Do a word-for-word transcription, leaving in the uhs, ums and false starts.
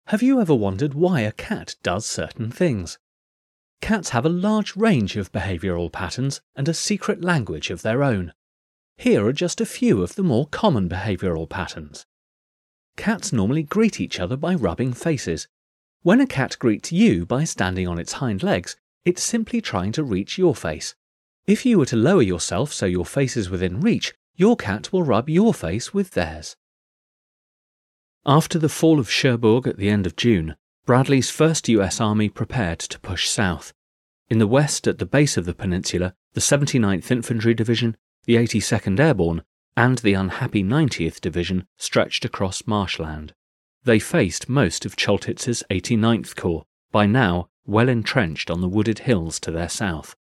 Have you ever wondered why a cat does certain things? Cats have a large range of behavioural patterns and a secret language of their own. Here are just a few of the more common behavioural patterns. Cats normally greet each other by rubbing faces. When a cat greets you by standing on its hind legs, it's simply trying to reach your face. If you were to lower yourself so your face is within reach, your cat will rub your face with theirs. After the fall of Cherbourg at the end of June, Bradley's first U S Army prepared to push south. In the west, at the base of the peninsula, the seventy-ninth Infantry Division, the eighty-second Airborne, and the unhappy ninetieth Division stretched across marshland. They faced most of Choltitz's eighty-ninth Corps, by now well entrenched on the wooded hills to their south.